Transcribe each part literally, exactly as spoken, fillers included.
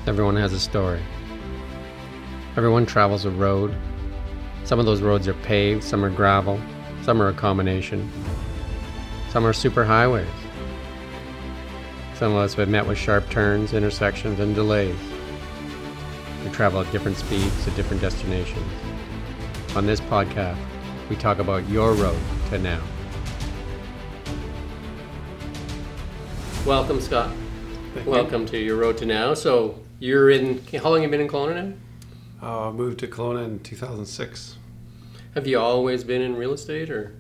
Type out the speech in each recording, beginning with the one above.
Everyone has a story. Everyone travels a road. Some of those roads are paved, some are gravel, some are a combination. Some are super highways. Some of us have met with sharp turns, intersections, and delays. We travel at different speeds to different destinations. On this podcast, we talk about your road to now. Welcome, Scott. Thank Welcome you. to your road to now. So you're in, how long have you been in Kelowna now? Uh, I moved to Kelowna in two thousand six. Have you always been in real estate, or?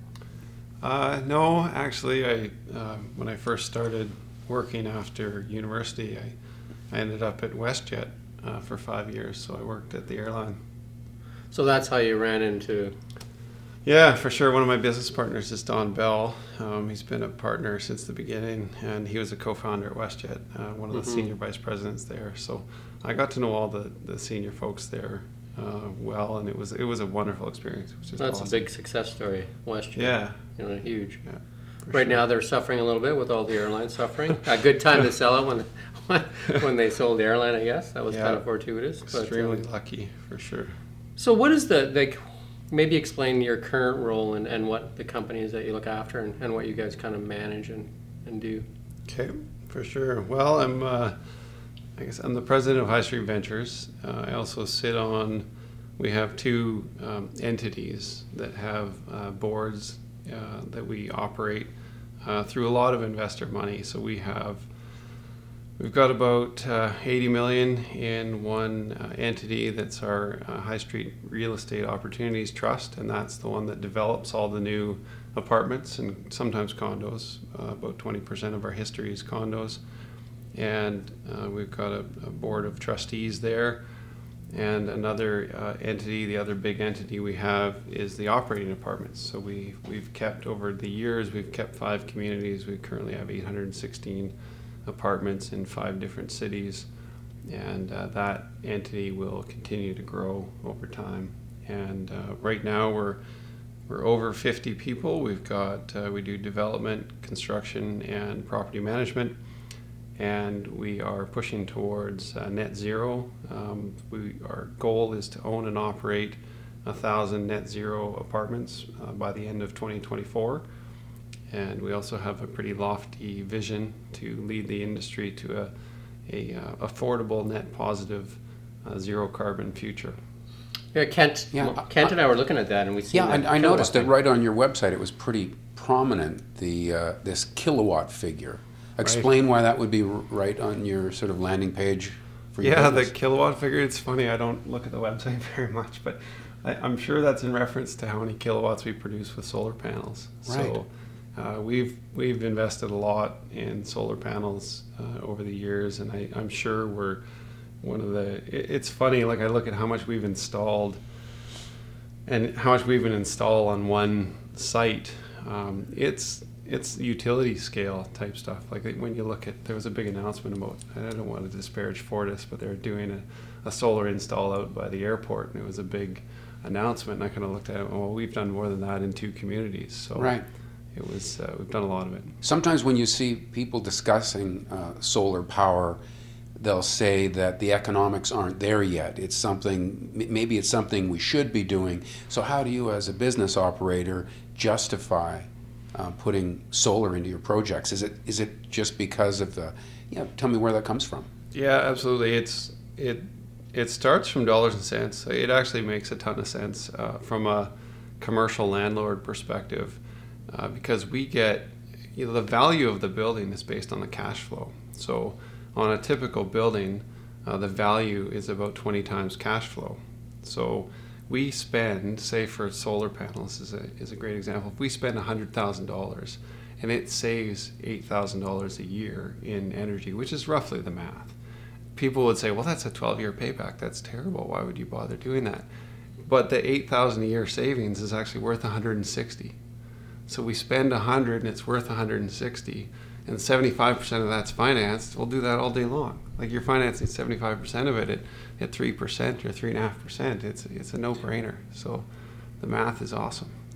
Uh, no, actually, I uh, when I first started working after university, I, I ended up at WestJet uh, for five years. So I worked at the airline. So that's how you ran into... Yeah, for sure. One of my business partners is Don Bell. Um, he's been a partner since the beginning, and he was a co-founder at WestJet, uh, one of the mm-hmm. senior vice presidents there. So I got to know all the, the senior folks there uh, well, and it was it was a wonderful experience. It was just That's awesome. a big success story, WestJet. Yeah. You know, huge. Yeah, right sure. now they're suffering a little bit with all the airlines suffering. A good time to sell it when when they sold the airline, I guess. That was yeah, kind of fortuitous. Extremely but, um, lucky, for sure. So what is the... the maybe explain your current role and, and what the company is that you look after and, and what you guys kind of manage and, and do. Okay, for sure. Well, I'm, uh, I guess I'm the president of High Street Ventures. Uh, I also sit on, we have two um, entities that have uh, boards uh, that we operate uh, through a lot of investor money. So we have We've got about uh, eighty million in one uh, entity that's our uh, High Street Real Estate Opportunities Trust, and that's the one that develops all the new apartments and sometimes condos. Uh, about twenty percent of our history is condos. And uh, we've got a, a board of trustees there. And another uh, entity, the other big entity we have is the operating apartments. So we, we've kept, over the years, we've kept five communities. We currently have eight hundred sixteen apartments in five different cities, and uh, that entity will continue to grow over time. And uh, right now we're we're over fifty people. We've got uh, we do development, construction, and property management, and we are pushing towards uh, net zero. Um, we our goal is to own and operate a thousand net zero apartments uh, by the end of twenty twenty-four. And we also have a pretty lofty vision to lead the industry to a, a uh, affordable, net positive, uh, zero carbon future. Yeah, Kent. Yeah, Kent and I were looking at that, and we see. Yeah, I, I noticed that right on your website. It was pretty prominent. The uh, this kilowatt figure. Explain right. why that would be right on your sort of landing page. For your yeah, business. The kilowatt figure. It's funny. I don't look at the website very much, but I, I'm sure that's in reference to how many kilowatts we produce with solar panels. Right. So, Uh, we've we've invested a lot in solar panels uh, over the years, and I, I'm sure we're one of the. It, it's funny, like I look at how much we've installed, and how much we've been installed on one site. Um, it's it's utility scale type stuff. Like when you look at, there was a big announcement about. I don't want to disparage Fortis, but they're doing a, a solar install out by the airport, and it was a big announcement. And I kind of looked at it. Well, we've done more than that in two communities. So. Right. It was. Uh, we've done a lot of it. Sometimes when you see people discussing uh, solar power, they'll say that the economics aren't there yet. It's something. Maybe it's something we should be doing. So how do you, as a business operator, justify uh, putting solar into your projects? Is it is it just because of the? Yeah. Tell me where that comes from. Yeah, absolutely. It's it. It starts from dollars and cents. It actually makes a ton of sense uh, from a commercial landlord perspective. Uh, because we get, you know, the value of the building is based on the cash flow. So on a typical building, uh, the value is about twenty times cash flow. So we spend, say for solar panels is a, is a great example, if we spend one hundred thousand dollars and it saves eight thousand dollars a year in energy, which is roughly the math. People would say, well, that's a twelve-year payback. That's terrible. Why would you bother doing that? But the eight thousand dollars a year savings is actually worth one hundred sixty. So we spend one hundred and it's worth one hundred sixty, and seventy-five percent of that's financed. We'll do that all day long. Like you're financing seventy-five percent of it at, at three percent or three point five percent. It's it's a no-brainer. So the math is awesome.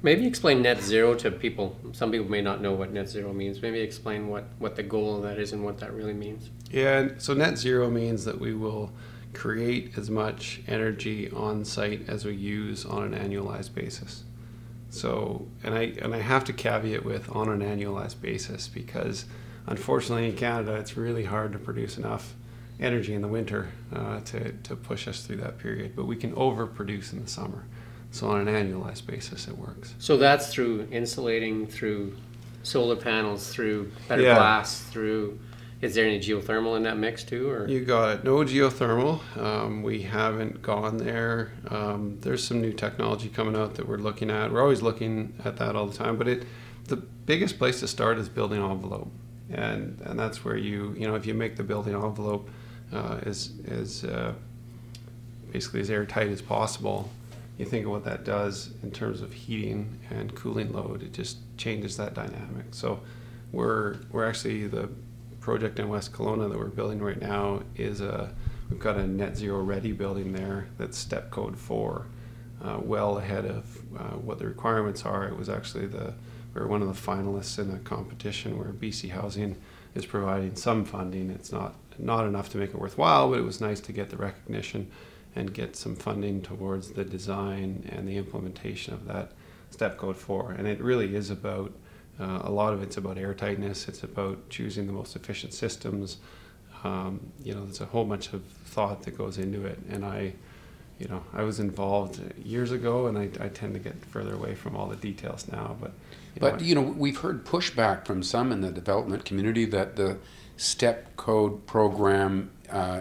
Maybe explain net zero to people. Some people may not know what net zero means. Maybe explain what, what the goal of that is and what that really means. Yeah, so net zero means that we will create as much energy on site as we use on an annualized basis. So, and I and I have to caveat with on an annualized basis because unfortunately in Canada it's really hard to produce enough energy in the winter uh, to, to push us through that period, but we can overproduce in the summer. So on an annualized basis, it works. So that's through insulating, through solar panels, through better Yeah. glass, through... Is there any geothermal in that mix too? Or You got it. No geothermal. Um, we haven't gone there. Um, there's some new technology coming out that we're looking at. We're always looking at that all the time. But it, the biggest place to start is building envelope, and and that's where you you know if you make the building envelope uh, as as uh, basically as airtight as possible. You think of what that does in terms of heating and cooling load. It just changes that dynamic. So we're we're actually the project in West Kelowna that we're building right now is a we've got a net zero ready building there that's step code four, uh, well ahead of uh, what the requirements are. It was actually the we were one of the finalists in a competition where B C Housing is providing some funding. It's not not enough to make it worthwhile, but it was nice to get the recognition and get some funding towards the design and the implementation of that step code four. And it really is about Uh, a lot of it's about airtightness. It's about choosing the most efficient systems. Um, you know, there's a whole bunch of thought that goes into it. And I, you know, I was involved years ago, and I, I tend to get further away from all the details now. But, you but know, you know, we've heard pushback from some in the development community that the STEP code program uh,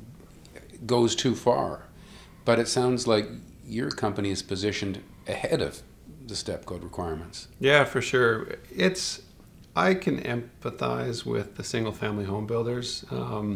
goes too far. But it sounds like your company is positioned ahead of the STEP code requirements. Yeah, for sure. It's I can empathize with the single family home builders. Um,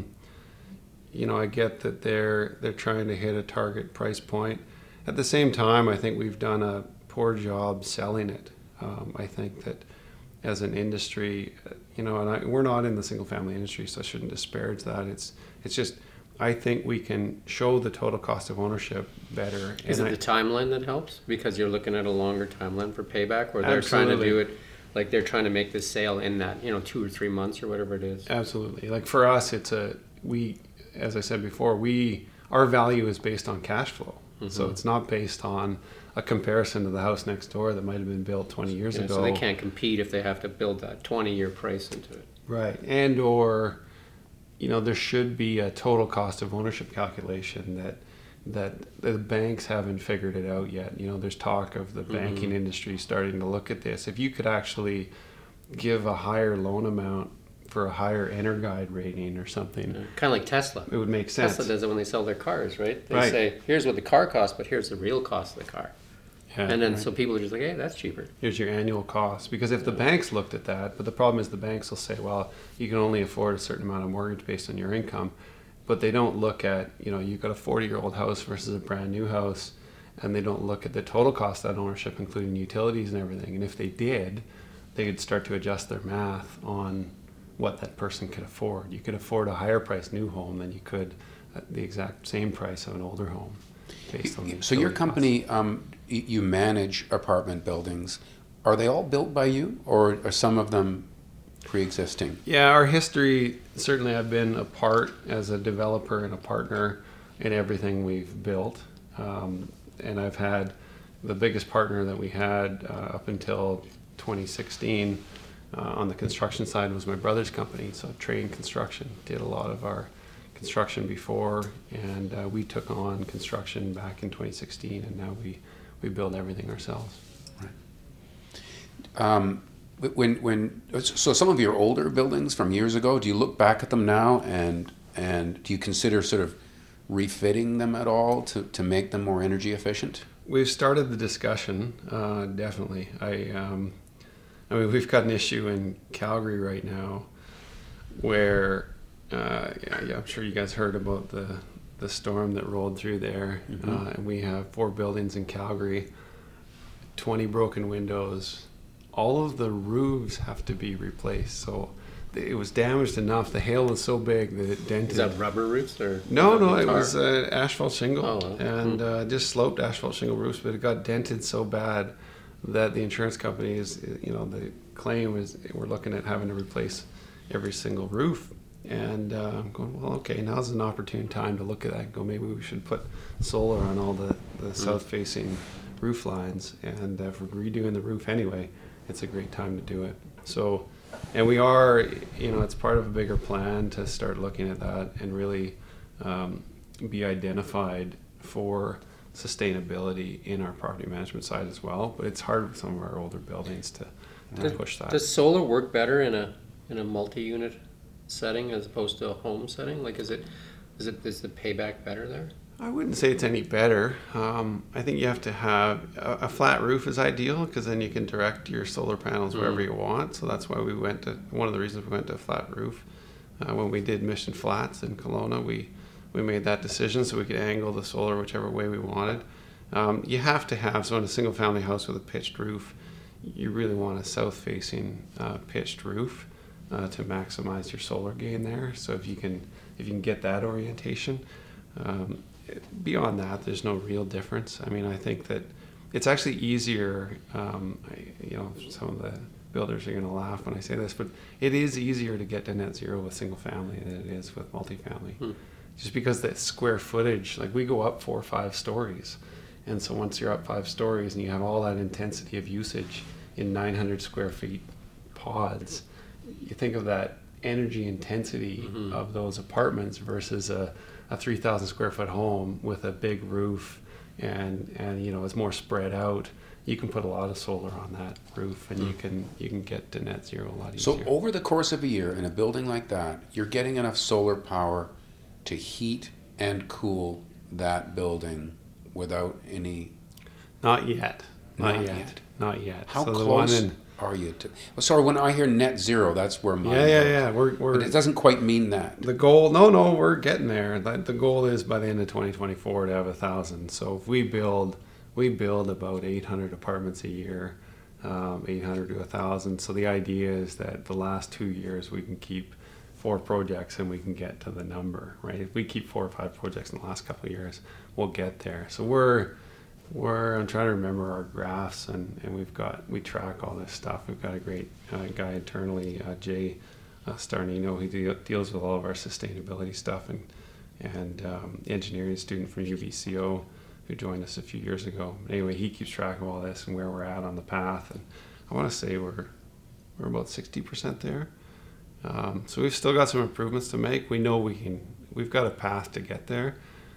you know, I get that they're they're trying to hit a target price point. At the same time, I think we've done a poor job selling it. Um, I think that as an industry, you know, and I, we're not in the single family industry, so I shouldn't disparage that. It's it's just I think we can show the total cost of ownership better. is And it I, the timeline that helps? Because you're looking at a longer timeline for payback, or they're Absolutely. trying to do it like they're trying to make this sale in that, you know, two or three months or whatever it is. Absolutely. Like for us, it's a we, as I said before, we our value is based on cash flow. Mm-hmm. So it's not based on a comparison to the house next door that might have been built twenty years Yeah, ago. so they can't compete if they have to build that twenty-year price into it. Right. And or, you know, there should be a total cost of ownership calculation that that the banks haven't figured it out yet. You know, there's talk of the banking mm-hmm. industry starting to look at this. If you could actually give a higher loan amount for a higher EnerGuide rating or something. Yeah. Kind of like Tesla. It would make sense. Tesla does it when they sell their cars, right? They right. say, here's what the car costs, but here's the real cost of the car. Yeah, and then right. so people are just like, hey, that's cheaper. Here's your annual cost. Because if the banks looked at that, but the problem is the banks will say, well, you can only afford a certain amount of mortgage based on your income. But they don't look at, you know, you've got a forty-year-old house versus a brand new house, and they don't look at the total cost of that ownership, including utilities and everything. And if they did, they could start to adjust their math on what that person could afford. You could afford a higher price new home than you could at the exact same price of an older home based on the So your utility company, um, y- you manage apartment buildings. Are they all built by you, or are some of them pre-existing? Yeah, our history, certainly I've been a part as a developer and a partner in everything we've built. Um, and I've had the biggest partner that we had uh, up until twenty sixteen uh, on the construction side was my brother's company. So Train Construction did a lot of our construction before, and uh, we took on construction back in twenty sixteen, and now we, we build everything ourselves. Right. Um, When when so some of your older buildings from years ago, do you look back at them now and and do you consider sort of refitting them at all to, to make them more energy efficient? We've started the discussion, uh, definitely. I um, I mean, we've got an issue in Calgary right now where uh, yeah, yeah, I'm sure you guys heard about the the storm that rolled through there, mm-hmm. uh, and we have four buildings in Calgary, twenty broken windows. All of the roofs have to be replaced. So it was damaged enough. The hail was so big that it dented. Is that rubber roofs or? No, no, it was uh, asphalt shingle oh, well. and uh, just sloped asphalt shingle roofs, but it got dented so bad that the insurance company is, you know, the claim is we're looking at having to replace every single roof. And uh, I'm going, well, okay, now's an opportune time to look at that and go, maybe we should put solar on all the, the mm. south-facing roof lines. And uh, if we're redoing the roof anyway, it's a great time to do it. So, and we are, you know, it's part of a bigger plan to start looking at that and really um, be identified for sustainability in our property management side as well. But it's hard with some of our older buildings to, to does, push that. Does solar work better in a in a multi-unit setting as opposed to a home setting? Like, is it is it is the payback better there? I wouldn't say it's any better. Um, I think you have to have a, a flat roof is ideal because then you can direct your solar panels wherever mm. you want. So that's why we went to one of the reasons we went to a flat roof. Uh, when we did Mission Flats in Kelowna, we we made that decision so we could angle the solar whichever way we wanted. Um, you have to have, so in a single family house with a pitched roof, you really want a south-facing uh, pitched roof uh, to maximize your solar gain there. So if you can if you can get that orientation, um, beyond that, there's no real difference. I mean, I think that it's actually easier, um, I, you know, some of the builders are going to laugh when I say this, but it is easier to get to net zero with single family than it is with multifamily. Hmm. Just because the square footage, like we go up four or five stories. And so once you're up five stories and you have all that intensity of usage in nine hundred square feet pods, you think of that energy intensity mm-hmm. of those apartments versus a, a three thousand square foot home with a big roof and, and, you know, it's more spread out. You can put a lot of solar on that roof and mm. you can you can get to net zero a lot easier. So over the course of a year in a building like that, you're getting enough solar power to heat and cool that building without any... Not yet. Not, Not yet. yet. Not yet. How so close in, are you to... Well, sorry, when I hear net zero, that's where my... Yeah, yeah, yeah. We're, we're, but it doesn't quite mean that. The goal... No, no, we're getting there. The goal is by the end of twenty twenty-four to have a thousand. So if we build... We build about eight hundred apartments a year, um, eight hundred to one thousand. So the idea is that the last two years we can keep four projects and we can get to the number, right? If we keep four or five projects in the last couple of years, we'll get there. So we're, we're I'm trying to remember our graphs and, and we've got, we track all this stuff. We've got a great uh, guy internally, uh, Jay uh, Starnino, he de- deals with all of our sustainability stuff and, and um, engineering student from U B C O who joined us a few years ago. Anyway, he keeps track of all this and where we're at on the path. And I want to say we're we're about sixty percent there. Um, so we've still got some improvements to make. We know we can. We've got a path to get there.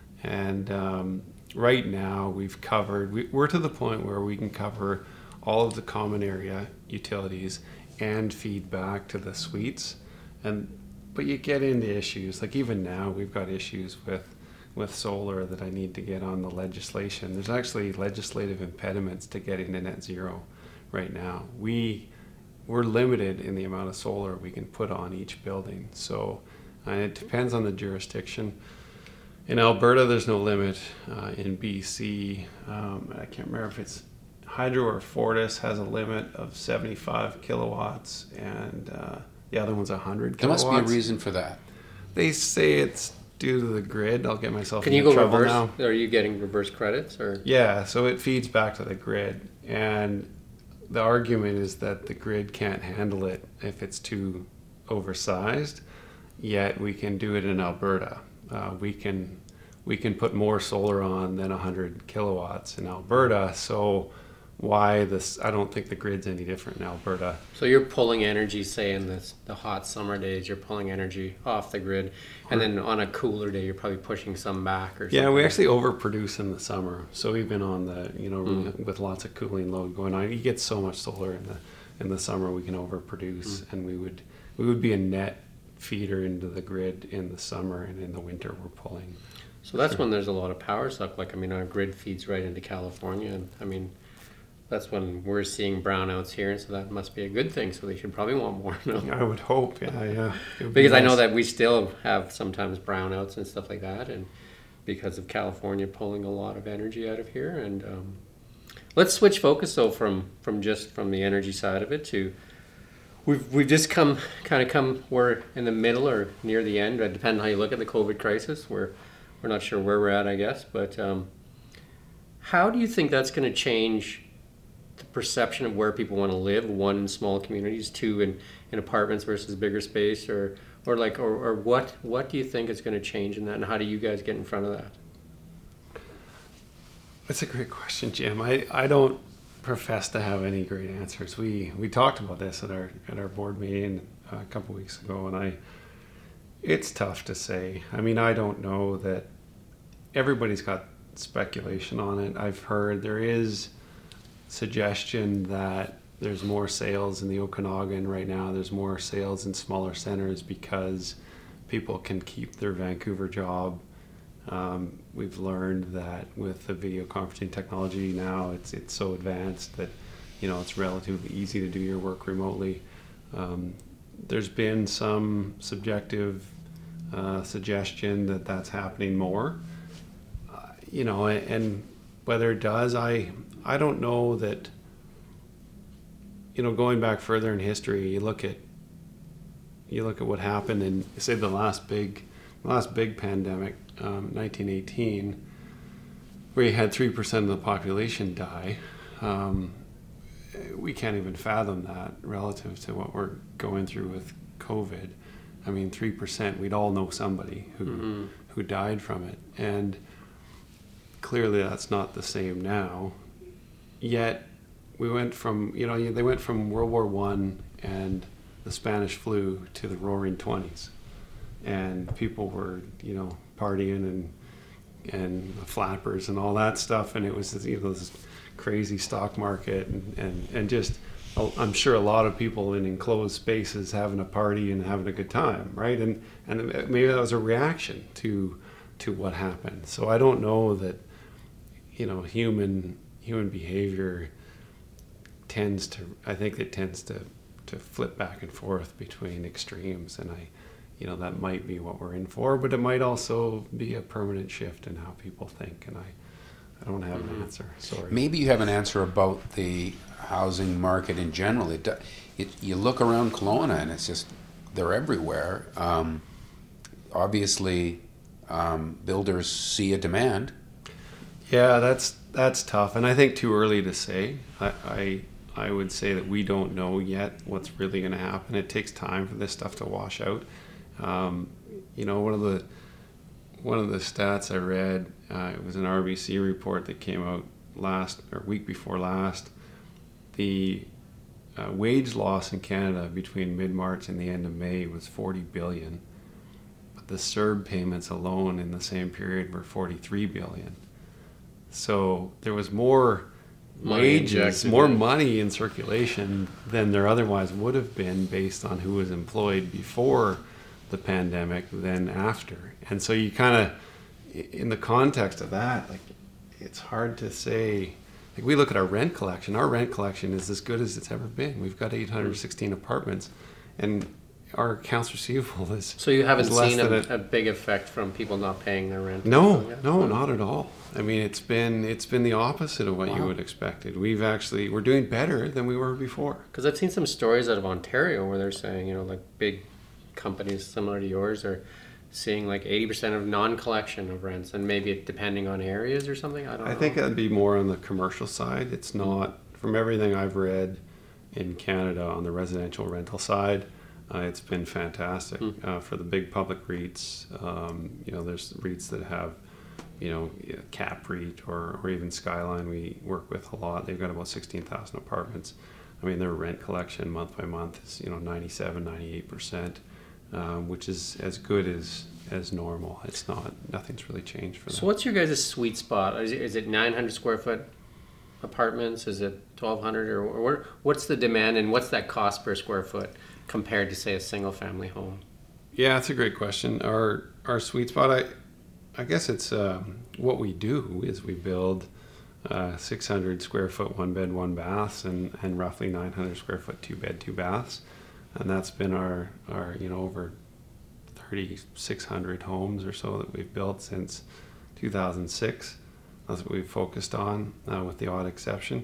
And um, right now we've covered. We, we're to the point where we can cover all of the common area utilities and feed back to the suites. And but you get into issues like even now we've got issues with. with solar that I need to get on the legislation. There's actually legislative impediments to getting to net zero right now. We, we're limited in the amount of solar we can put on each building. So uh, it depends on the jurisdiction. In Alberta, there's no limit. Uh, in B C, um, I can't remember if it's Hydro or Fortis has a limit of seventy-five kilowatts and uh, the other one's one hundred kilowatts. There must be a reason for that. They say it's due to the grid. I'll get myself Can into you go trouble reverse? now. Are you getting reverse credits or? Yeah, so it feeds back to the grid, and the argument is that the grid can't handle it if it's too oversized. Yet we can do it in Alberta. Uh, we can we can put more solar on than one hundred kilowatts in Alberta. So why this? I don't think the grid's any different in Alberta. So you're pulling energy, say in this, the hot summer days, you're pulling energy off the grid, and then on a cooler day, you're probably pushing some back or something. Yeah, we actually overproduce in the summer. So even on the, you know, mm. with lots of cooling load going on, you get so much solar in the in the summer we can overproduce, mm. and we would we would be a net feeder into the grid in the summer, and in the winter we're pulling. So that's sure. when there's a lot of power suck. Like I mean, our grid feeds right into California, and I mean. That's when we're seeing brownouts here, so that must be a good thing. So they should probably want more. No? I would hope, yeah, yeah. Because be nice. I know that we still have sometimes brownouts and stuff like that, and because of California pulling a lot of energy out of here. And um, let's switch focus though from from just from the energy side of it to we've we've just come kind of come we're in the middle or near the end, depending on how you look at the COVID crisis. We're we're not sure where we're at, I guess, but um, how do you think that's going to change the perception of where people want to live, one in small communities, two in, in apartments versus bigger space, or or like or, or what what do you think is going to change in that, and how do you guys get in front of that? That's a great question, Jim. I, I don't profess to have any great answers. We we talked about this at our at our board meeting a couple weeks ago, and I it's tough to say. I mean, I don't know that everybody's got speculation on it. I've heard there is suggestion that there's more sales in the Okanagan right now. There's more sales in smaller centers because people can keep their Vancouver job. Um, we've learned that with the video conferencing technology now, it's it's so advanced that you know it's relatively easy to do your work remotely. Um, there's been some subjective uh, suggestion that that's happening more. Uh, you know, and, and whether it does, I I don't know that. You know, going back further in history, you look at you look at what happened in say the last big last big pandemic. Um, nineteen eighteen, where you had three percent of the population die. Um, we can't even fathom that relative to what we're going through with COVID. I mean, three percent, we'd all know somebody who mm-hmm. who died from it. And clearly that's not the same now. Yet we went from, you know, they went from World War One and the Spanish flu to the Roaring Twenties. And people were, you know, partying and and flappers and all that stuff, and it was you know this crazy stock market and, and, and just I'm sure a lot of people in enclosed spaces having a party and having a good time, right? And and maybe that was a reaction to to what happened. So I don't know that you know human human behavior tends to I think it tends to to flip back and forth between extremes, and I. You know, that might be what we're in for, but it might also be a permanent shift in how people think, and I, I don't have mm-hmm. an answer. Sorry. Maybe you have an answer about the housing market in general. It, it you look around Kelowna, and it's just they're everywhere. Um, obviously, um, builders see a demand. Yeah, that's that's tough, and I think too early to say. I I, I would say that we don't know yet what's really going to happen. It takes time for this stuff to wash out. Um, you know, one of the one of the stats I read, uh, it was an R B C report that came out last or week before last. The uh, wage loss in Canada between mid-March and the end of May was forty billion, but the C E R B payments alone in the same period were forty-three billion. So there was more money wages, injected. more money in circulation than there otherwise would have been based on who was employed before the pandemic than after. And so you kind of, in the context of that, like it's hard to say, like we look at our rent collection, our rent collection is as good as it's ever been. We've got eight hundred sixteen apartments and our accounts receivable is So you haven't seen a, a, a big effect from people not paying their rent? No, no, not at all. I mean, it's been it's been the opposite of what wow. you would expected. We've actually, we're doing better than we were before. Because I've seen some stories out of Ontario where they're saying, you know, like big companies similar to yours are seeing like eighty percent of non-collection of rents, and maybe it, depending on areas or something. I don't I know. think that'd be more on the commercial side. It's not, from everything I've read in Canada on the residential rental side, uh, it's been fantastic mm. uh, for the big public REITs. Um, you know, there's REITs that have, you know, Cap REIT or, or even Skyline we work with a lot. They've got about sixteen thousand apartments. I mean, their rent collection month by month is, you know, ninety-seven, ninety-eight percent. Um, which is as good as as normal. It's not, nothing's really changed for them. So what's your guys' sweet spot? Is it, is it nine hundred square foot apartments? Is it twelve hundred, or, or what's the demand and what's that cost per square foot compared to, say, a single family home? Yeah, that's a great question. Our our sweet spot, I I guess it's um, what we do is we build uh, six hundred square foot one bed one baths and and roughly nine hundred square foot two bed two baths. And that's been our, our, you know, over thirty-six hundred homes or so that we've built since two thousand six. That's what we've focused on, uh, with the odd exception.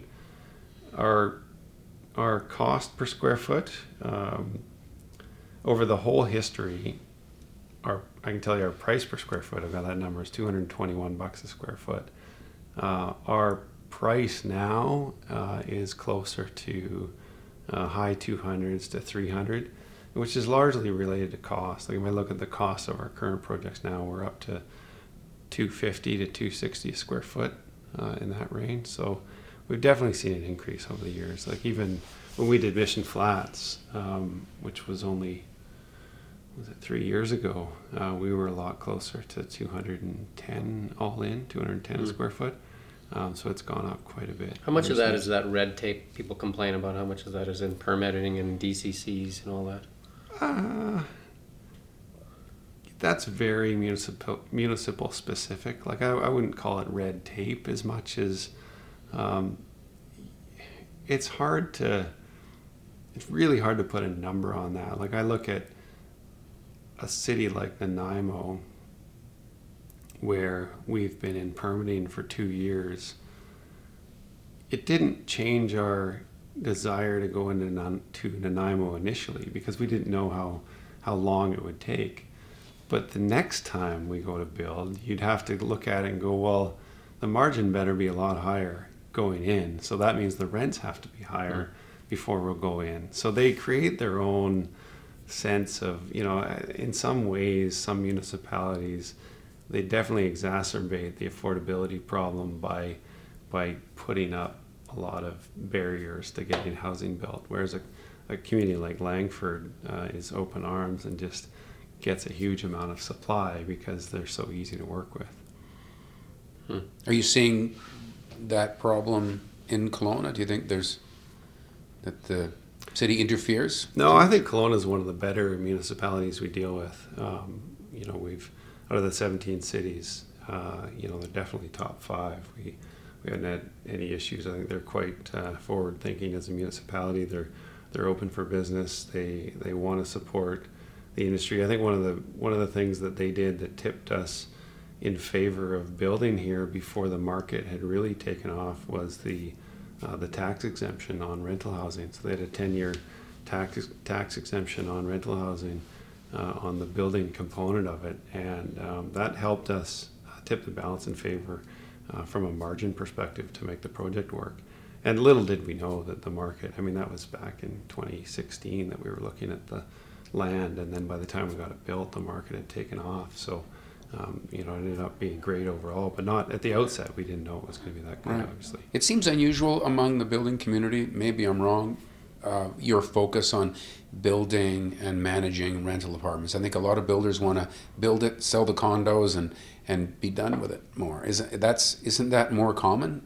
Our our cost per square foot, um, over the whole history, our I can tell you our price per square foot, I've got that number, is two hundred twenty-one bucks a square foot. Uh, our price now uh, is closer to uh, high two hundreds to three hundred, which is largely related to cost. Like if I look at the cost of our current projects now, we're up to two fifty to two sixty a square foot uh, in that range. So we've definitely seen an increase over the years. Like even when we did Mission Flats, um, which was only was it three years ago, uh, we were a lot closer to two hundred ten all in, two hundred ten mm. a square foot. Um, so it's gone up quite a bit. How much of that is that red tape people complain about? How much of that is in permitting and D C Cs and all that? Uh, that's very municipal municipal specific. Like I, I wouldn't call it red tape as much as um, it's hard to. It's really hard to put a number on that. Like I look at a city like Nanaimo, where we've been in permitting for two years. It didn't change our desire to go into Nan- to Nanaimo initially because we didn't know how, how long it would take. But the next time we go to build, you'd have to look at it and go, well, the margin better be a lot higher going in. So that means the rents have to be higher mm. before we'll go in. So they create their own sense of, you know, in some ways, some municipalities, they definitely exacerbate the affordability problem by by putting up a lot of barriers to getting housing built. Whereas a, a community like Langford uh, is open arms and just gets a huge amount of supply because they're so easy to work with. Hmm. Are you seeing that problem in Kelowna? Do you think there's that the city interferes? No, I think Kelowna is one of the better municipalities we deal with. Um, you know, we've out of the seventeen cities, uh, you know, they're definitely top five. We we haven't had any issues. I think they're quite uh, forward thinking as a municipality. They're they're open for business. They they want to support the industry. I think one of the one of the things that they did that tipped us in favor of building here before the market had really taken off was the uh, the tax exemption on rental housing. So they had a ten-year tax tax exemption on rental housing uh, on the building component of it, and um, that helped us uh, tip the balance in favor uh, from a margin perspective to make the project work. And little did we know that the market, I mean, that was back in twenty sixteen that we were looking at the land, and then by the time we got it built, the market had taken off. So Um, you know, it ended up being great overall, but not at the outset. We didn't know it was going to be that good, right. Obviously. It seems unusual among the building community, maybe I'm wrong, uh, your focus on building and managing rental apartments. I think a lot of builders want to build it, sell the condos, and, and be done with it more. Isn't, that's, isn't that more common?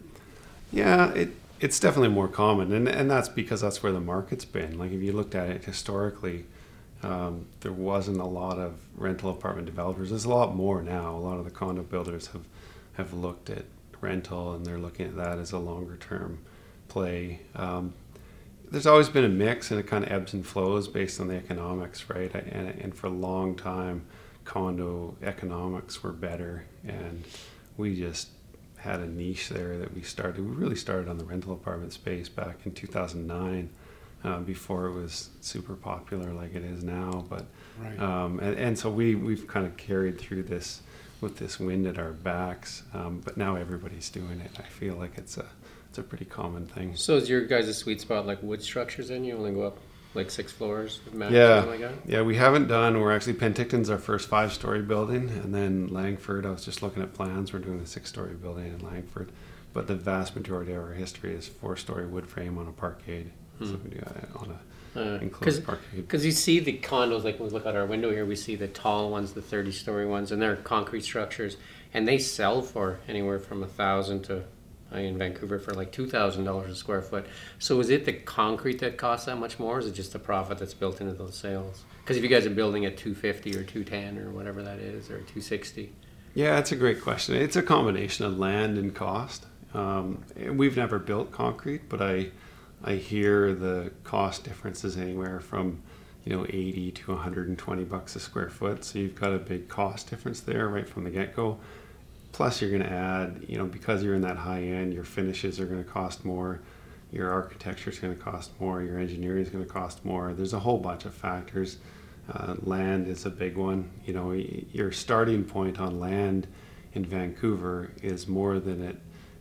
Yeah, it, it's definitely more common, and, and that's because that's where the market's been. Like if you looked at it historically, Um, there wasn't a lot of rental apartment developers. There's a lot more now. A lot of the condo builders have, have looked at rental, and they're looking at that as a longer term play. Um, there's always been a mix, and it kind of ebbs and flows based on the economics, right? And, and for a long time, condo economics were better, and we just had a niche there that we started. We really started on the rental apartment space back in two thousand nine. Uh, before it was super popular like it is now, but right. um, and, and so we we've kind of carried through this with this wind at our backs, um, but now everybody's doing it. I feel like it's a it's a pretty common thing. So is your guys' sweet spot like wood structures? Then you only go up like six floors, max, yeah, something like that? Yeah. We haven't done. We're actually Penticton's our first five-story building, and then Langford. I was just looking at plans. We're doing a six-story building in Langford, but the vast majority of our history is four-story wood frame on a parkade. So we do that on a uh, enclosed parkade. Because you see the condos, like when we look out our window here, we see the tall ones, the thirty-story ones, and they're concrete structures, and they sell for anywhere from a thousand to, in Vancouver, for like two thousand dollars a square foot. So is it the concrete that costs that much more, or is it just the profit that's built into those sales? Because if you guys are building at two fifty or two ten or whatever that is, or two sixty. Yeah, that's a great question. It's a combination of land and cost. Um, we've never built concrete, but I. I hear the cost differences anywhere from, you know, eighty to one hundred twenty bucks a square foot. So you've got a big cost difference there right from the get-go. Plus you're going to add, you know, because you're in that high end, your finishes are going to cost more, your architecture is going to cost more, your engineering is going to cost more. There's a whole bunch of factors. Uh, land is a big one. You know, your starting point on land in Vancouver is more than it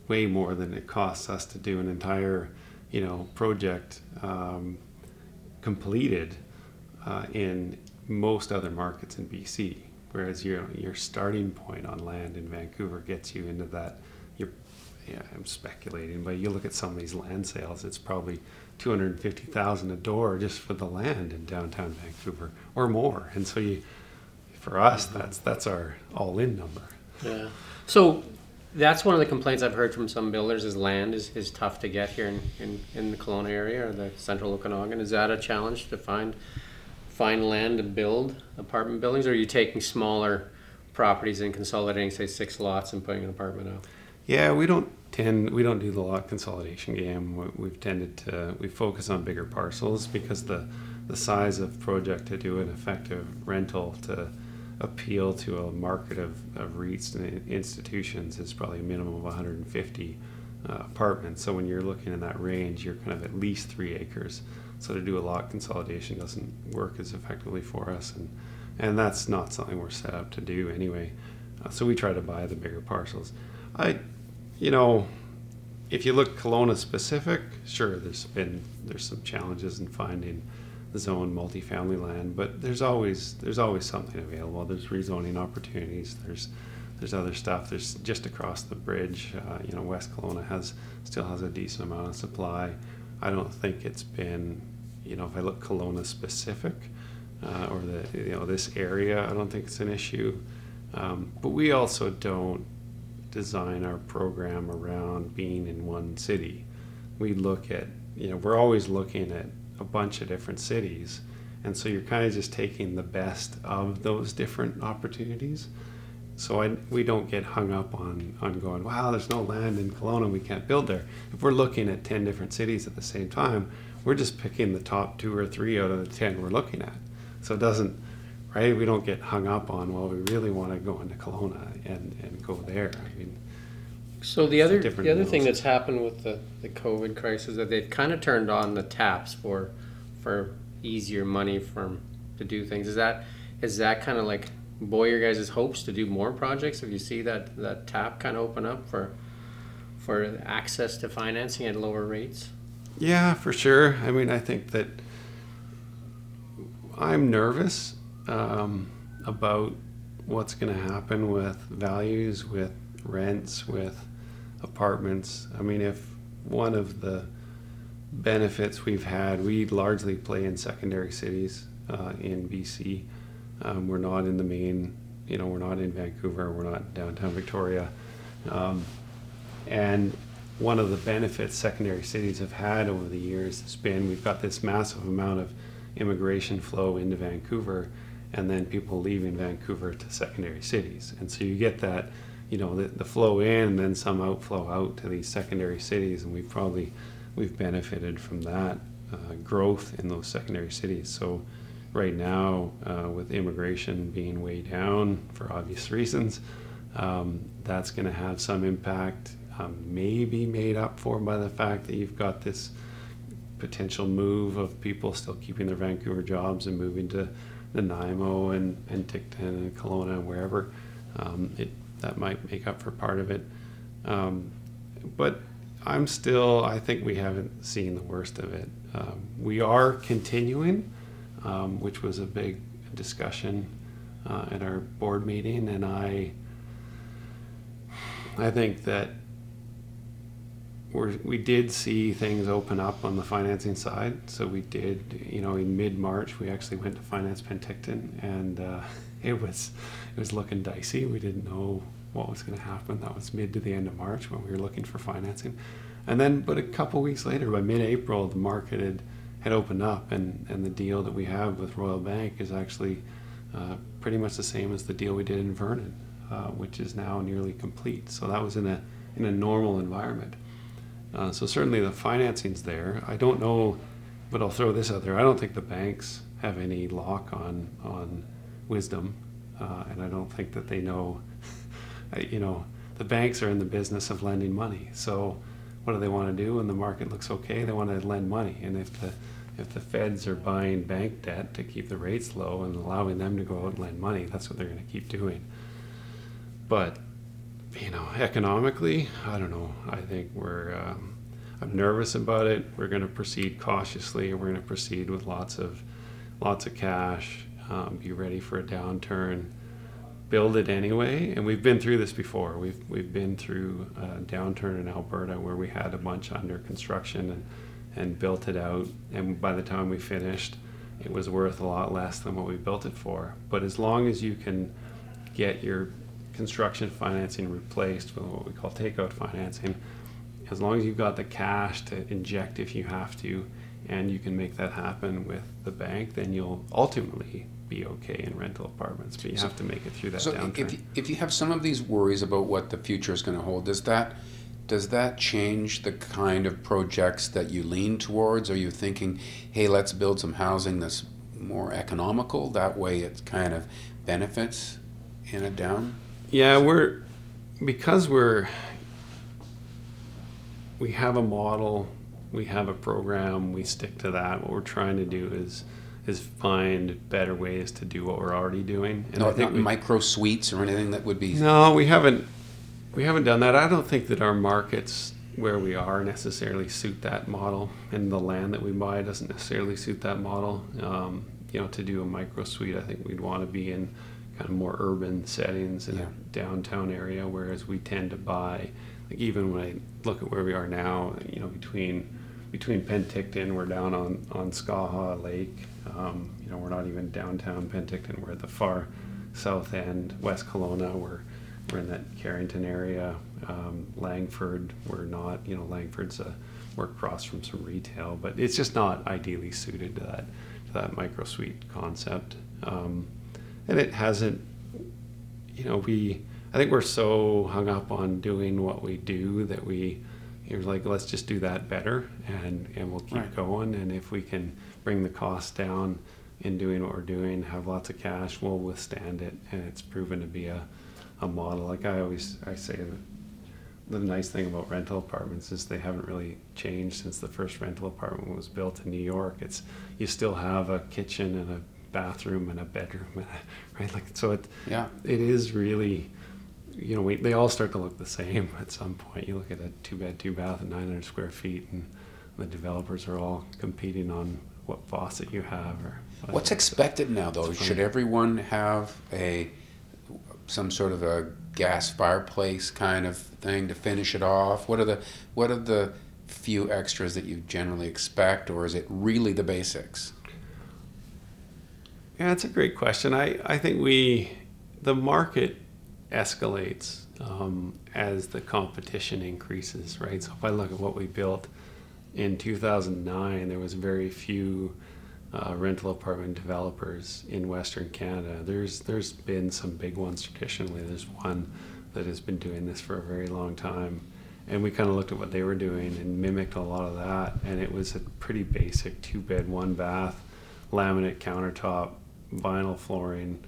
way more than it costs us to do an entire, you know, project um, completed uh, in most other markets in B C. Whereas your your starting point on land in Vancouver gets you into that. You're, yeah, I'm speculating, but you look at some of these land sales, it's probably two hundred fifty thousand a door just for the land in downtown Vancouver or more. And so you, for us, that's that's our all-in number. Yeah. So that's one of the complaints I've heard from some builders is land is, is tough to get here in, in, in the Kelowna area or the central Okanagan. Is that a challenge to find find land to build apartment buildings, or are you taking smaller properties and consolidating, say, six lots and putting an apartment up? Yeah, we don't tend we don't do the lot consolidation game. We- We've tended to we focus on bigger parcels because the the size of project to do an effective rental to appeal to a market of, of REITs and institutions is probably a minimum of one hundred fifty uh, apartments. So when you're looking in that range, you're kind of at least three acres. So to do a lot consolidation doesn't work as effectively for us, and and that's not something we're set up to do anyway. Uh, so we try to buy the bigger parcels. I, you know, if you look Kelowna specific, sure, there's been there's some challenges in finding the zone multifamily land, but there's always there's always something available. There's rezoning opportunities. There's there's other stuff. There's just across the bridge. Uh, you know, West Kelowna has still has a decent amount of supply. I don't think it's been, you know, if I look Kelowna specific uh, or the you know this area, I don't think it's an issue. Um, but we also don't design our program around being in one city. We look at, you know, we're always looking at a bunch of different cities, and so you're kind of just taking the best of those different opportunities. So I, we don't get hung up on, on going, wow, there's no land in Kelowna, we can't build there. If we're looking at ten different cities at the same time, we're just picking the top two or three out of the ten we're looking at. So it doesn't, right? We don't get hung up on, well, we really want to go into Kelowna and, and go there. I mean, So the It's a other different the other thing rules. that's happened with the, the COVID crisis is that they've kind of turned on the taps for for easier money from to do things. Is that is that kind of like buoy your guys' hopes to do more projects? If you see that, that tap kind of open up for for access to financing at lower rates? yeah, for sure. I mean, I think that I'm nervous um, about what's going to happen with values, with rents, with apartments. I mean, if one of the benefits we've had, we largely play in secondary cities uh, in B C. Um, we're not in the main, you know, we're not in Vancouver, we're not downtown Victoria. Um, and one of the benefits secondary cities have had over the years has been we've got this massive amount of immigration flow into Vancouver, and then people leaving Vancouver to secondary cities. And so you get that, you know, the, the flow in and then some outflow out to these secondary cities, and we've probably we've benefited from that uh, growth in those secondary cities. So right now, uh, with immigration being way down for obvious reasons, um, that's going to have some impact, um, maybe made up for by the fact that you've got this potential move of people still keeping their Vancouver jobs and moving to Nanaimo and, and Ticton and Kelowna and wherever. Um, it that might make up for part of it. Um, but I'm still, I think we haven't seen the worst of it. Um, we are continuing, um, which was a big discussion uh, at our board meeting, and I, I think that we're, we did see things open up on the financing side. So we did, you know, in mid-March, we actually went to Finance Penticton, and uh, it was it was looking dicey. We didn't know what was going to happen. That was mid to the end of March when we were looking for financing. And then, but a couple weeks later, by mid-April, the market had, had opened up, and, and the deal that we have with Royal Bank is actually uh, pretty much the same as the deal we did in Vernon, uh, which is now nearly complete. So that was in a in a normal environment. Uh, so certainly the financing's there. I don't know, but I'll throw this out there. I don't think the banks have any lock on on wisdom, uh, and I don't think that they know. You know, the banks are in the business of lending money. So what do they want to do when the market looks okay? They want to lend money, and if the if the feds are buying bank debt to keep the rates low and allowing them to go out and lend money, that's what they're going to keep doing. But you know, economically, I don't know. I think we're, um, I'm nervous about it. We're going to proceed cautiously. We're going to proceed with lots of, lots of cash. Um, be ready for a downturn. Build it anyway. And we've been through this before. We've we've been through a downturn in Alberta where we had a bunch under construction and and built it out. And by the time we finished, it was worth a lot less than what we built it for. But as long as you can get your construction financing replaced with what we call takeout financing, as long as you've got the cash to inject if you have to, and you can make that happen with the bank, then you'll ultimately be okay in rental apartments. But you So- have to make it through that So downturn. if you, if you have some of these worries about what the future is going to hold, does that does that change the kind of projects that you lean towards? Are you thinking, hey, let's build some housing that's more economical? That way it kind of benefits in a down? Yeah, we're because we're we have a model, we have a program, we stick to that. What we're trying to do is is find better ways to do what we're already doing. And No, I think not we, micro suites or anything that would be. no, we haven't we haven't done that. I don't think that our markets where we are necessarily suit that model, and the land that we buy doesn't necessarily suit that model. Um, you know, to do a micro suite, I think we'd want to be in kind of more urban settings in Yeah. a downtown area, whereas we tend to buy, like even when I look at where we are now, you know, between between Penticton, we're down on on Skaha Lake. Um, you know, we're not even downtown Penticton. We're at the far south end, West Kelowna. We're we're in that Carrington area. Um, Langford, we're not. You know, Langford's a we're across from some retail, but it's just not ideally suited to that to that micro suite concept. Um, and it hasn't. You know, we. I think we're so hung up on doing what we do that we. You're like, let's just do that better, and, and we'll keep Right. going. And if we can bring the costs down in doing what we're doing, have lots of cash, we'll withstand it. And it's proven to be a, a model. Like I always I say, that the nice thing about rental apartments is they haven't really changed since the first rental apartment was built in New York. It's you still have a kitchen and a bathroom and a bedroom, right? Like so, it Yeah. it is really. You know, we, they all start to look the same at some point. You look at a two bed, two bath, and nine hundred square feet, and the developers are all competing on what faucet you have. Or What's expected now, though? It's Should funny. everyone have a some sort of a gas fireplace kind of thing to finish it off? What are the what are the few extras that you generally expect, or is it really the basics? Yeah, that's a great question. I, I think we, the market escalates um, as the competition increases, right? So if I look at what we built in two thousand nine, there was very few uh, rental apartment developers in Western Canada. There's there's been some big ones traditionally. There's one that has been doing this for a very long time, and we kind of looked at what they were doing and mimicked a lot of that. And it was a pretty basic two bed, one bath, laminate countertop, vinyl flooring.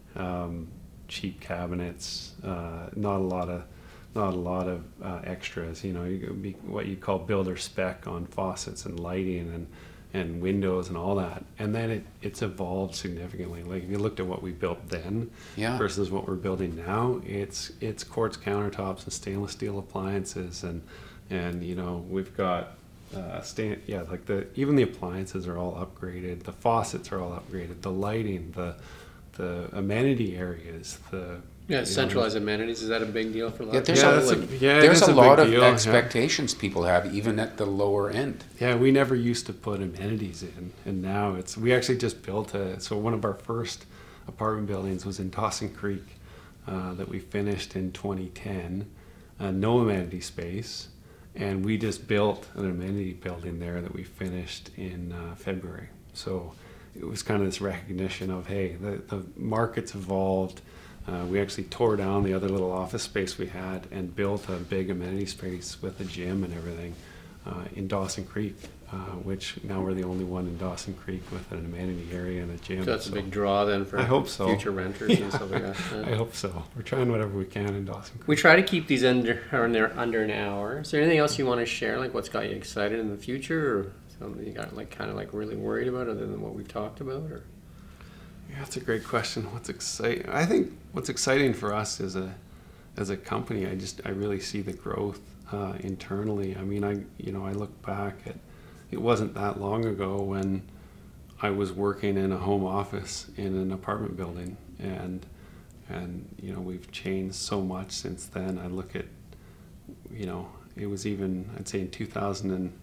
Um, cheap cabinets, uh, not a lot of not a lot of uh, extras. You know, you could be what you call builder spec on faucets and lighting and and windows and all that. And then it it's evolved significantly. Like if you looked at what we built then Yeah. versus what we're building now, it's it's quartz countertops and stainless steel appliances and and you know we've got. Uh, stand, yeah, like the even the appliances are all upgraded. The faucets are all upgraded. The lighting, the the amenity areas, the Yeah, you know, centralized amenities, is that a big deal for a lot Yeah, of there's Yeah, a, that's a, people? yeah, there's it is a a lot big of deal, yeah. expectations people have, even at the lower end. Yeah, we never used to put amenities in, and now it's. We actually just built a. So one of our first apartment buildings was in Dawson Creek, uh, that we finished in twenty ten. Uh, no amenity space, and we just built an amenity building there that we finished in uh, February. So it was kind of this recognition of, hey, the the market's evolved. Uh, we actually tore down the other little office space we had and built a big amenity space with a gym and everything uh, in Dawson Creek, uh, which now we're the only one in Dawson Creek with an amenity area and a gym. So that's a So big draw then for I hope so. future renters Yeah, and stuff like that. I Yeah. hope so. We're trying whatever we can in Dawson Creek. We try to keep these under under under an hour. Is there anything else you want to share, like what's got you excited in the future, or something you got like kind of like really worried about, other than what we've talked about? Or Yeah, that's a great question. What's exciting? I think what's exciting for us is a as a company, I just I really see the growth uh, internally. I mean, I you know I look back at it wasn't that long ago when I was working in a home office in an apartment building, and and you know we've changed so much since then. I look at you know it was even I'd say in two thousand and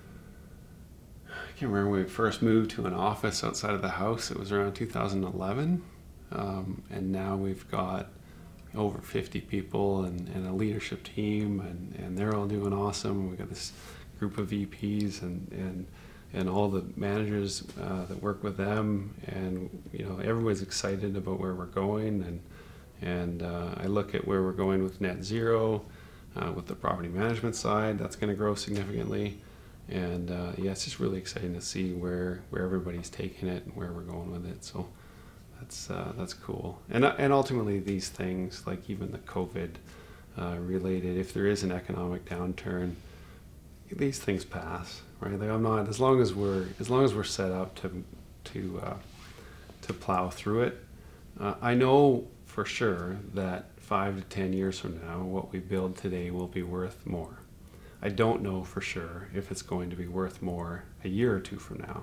I can't remember when we first moved to an office outside of the house. It was around two thousand eleven, um, and now we've got over fifty people and, and a leadership team, and, and they're all doing awesome. We've got this group of V Ps and and, and all the managers uh, that work with them, and you know everyone's excited about where we're going. And and uh, I look at where we're going with net zero, uh, with the property management side. That's going to grow significantly. And uh, yeah, it's just really exciting to see where, where everybody's taking it and where we're going with it. So that's uh, that's cool. And and ultimately, these things, like even the COVID uh, related, if there is an economic downturn, these things pass, right? Like I'm not as long as we're as long as we're set up to to uh, to plow through it. Uh, I know for sure that five to ten years from now, what we build today will be worth more. I don't know for sure if it's going to be worth more a year or two from now,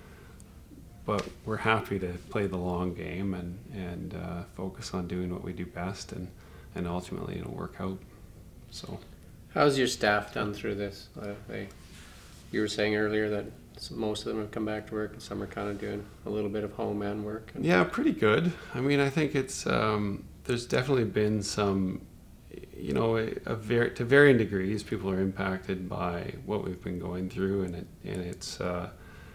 but we're happy to play the long game and and uh, focus on doing what we do best, and and ultimately it'll work out. So, how's your staff done through this? Uh, they, you were saying earlier that most of them have come back to work, and some are kind of doing a little bit of home and work. And yeah, pretty good. I mean, I think it's um, there's definitely been some. You know, a, a ver- to varying degrees, people are impacted by what we've been going through, and it and it's, uh,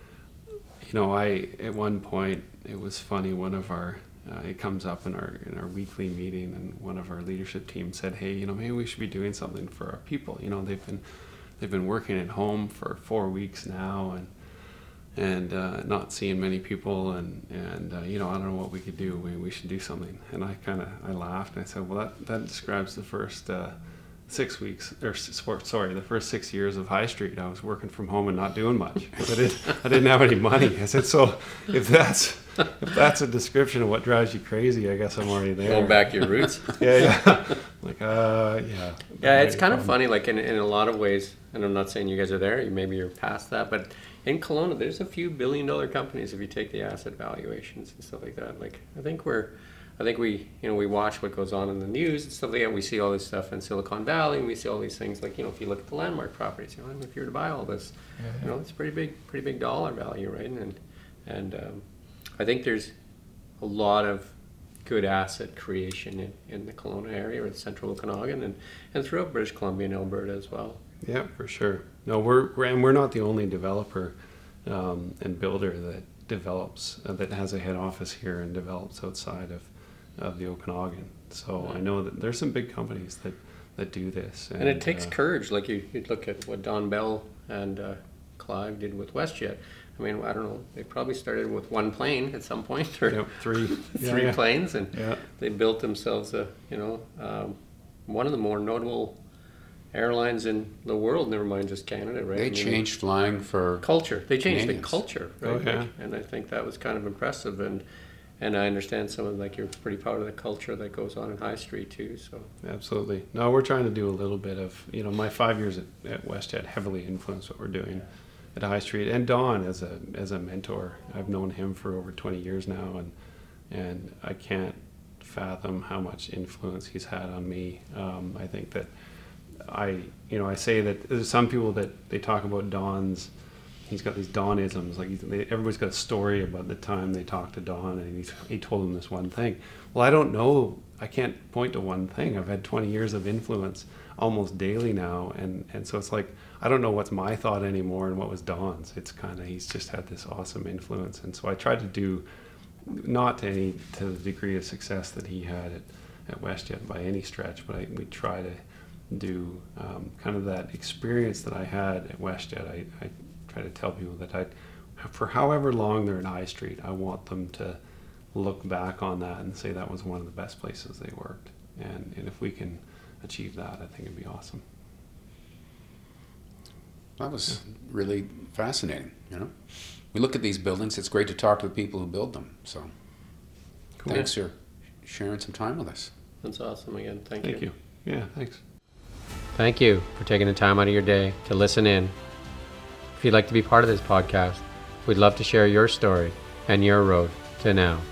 you know, I at one point it was funny. One of our uh, it comes up in our in our weekly meeting, and one of our leadership team said, "Hey, you know, maybe we should be doing something for our people. You know, they've been they've been working at home for four weeks now, and and uh, not seeing many people, and and uh, you know, I don't know what we could do. We we should do something." And I kind of I laughed and I said, "Well, that that describes the first uh, six weeks or sorry, the first six years of High Street. I was working from home and not doing much. I didn't I didn't have any money." I said, "So if that's if that's a description of what drives you crazy, I guess I'm already there." Going back to your roots. yeah, yeah. Like, uh, yeah. Yeah, it's kind of funny. Like in in a lot of ways, and I'm not saying you guys are there. You maybe you're past that, but in Kelowna, there's a few billion dollar companies if you take the asset valuations and stuff like that. Like I think we're, I think we, you know, we watch what goes on in the news and stuff like that. We see all this stuff in Silicon Valley, and we see all these things. Like you know, if you look at the landmark properties, you know, if you were to buy all this, mm-hmm. you know, it's pretty big, pretty big dollar value, right? And and um, I think there's a lot of good asset creation in, in the Kelowna area or the central Okanagan, and and throughout British Columbia and Alberta as well. Yeah, for sure. No, we're, we're and we're not the only developer um, and builder that develops uh, that has a head office here and develops outside of, of the Okanagan. So yeah. I know that there's some big companies that, that do this, and, and it takes uh, courage. Like you, you look at what Don Bell and uh, Clive did with WestJet. I mean, I don't know. They probably started with one plane at some point, or yep, three, three yeah, yeah. planes, and yeah. they built themselves a, you know, um, one of the more notable airlines in the world, never mind just Canada, right? They I mean, changed flying for culture. They changed Canadians. the culture, right? Oh, yeah. Like, and I think that was kind of impressive. And and I understand some of like you're pretty proud of the culture that goes on in High Street too. So Absolutely. No, we're trying to do a little bit of, you know, my five years at, at WestJet heavily influenced what we're doing at High Street. And Don as a as a mentor, I've known him for over twenty years now, and and I can't fathom how much influence he's had on me. Um, I think that I, you know, I say that there's some people that they talk about Don's, he's got these Donisms, like he's, they, everybody's got a story about the time they talked to Don and he's, he told them this one thing. Well, I don't know, I can't point to one thing. I've had twenty years of influence almost daily now, and, and so it's like, I don't know what's my thought anymore and what was Don's. It's kind of, he's just had this awesome influence, and so I tried to do, not to any, to the degree of success that he had at, at WestJet by any stretch, but I, we try to do um, kind of that experience that I had at WestJet. I, I try to tell people that I, for however long they're in High Street, I want them to look back on that and say that was one of the best places they worked. And, and if we can achieve that, I think it'd be awesome. That was really fascinating, you know. We look at these buildings, it's great to talk to the people who build them. So Cool. thanks for sharing some time with us. That's awesome. Again, thank, Thank you. you. Yeah, thanks. Thank you for taking the time out of your day to listen in. If you'd like to be part of this podcast, we'd love to share your story and your road to now.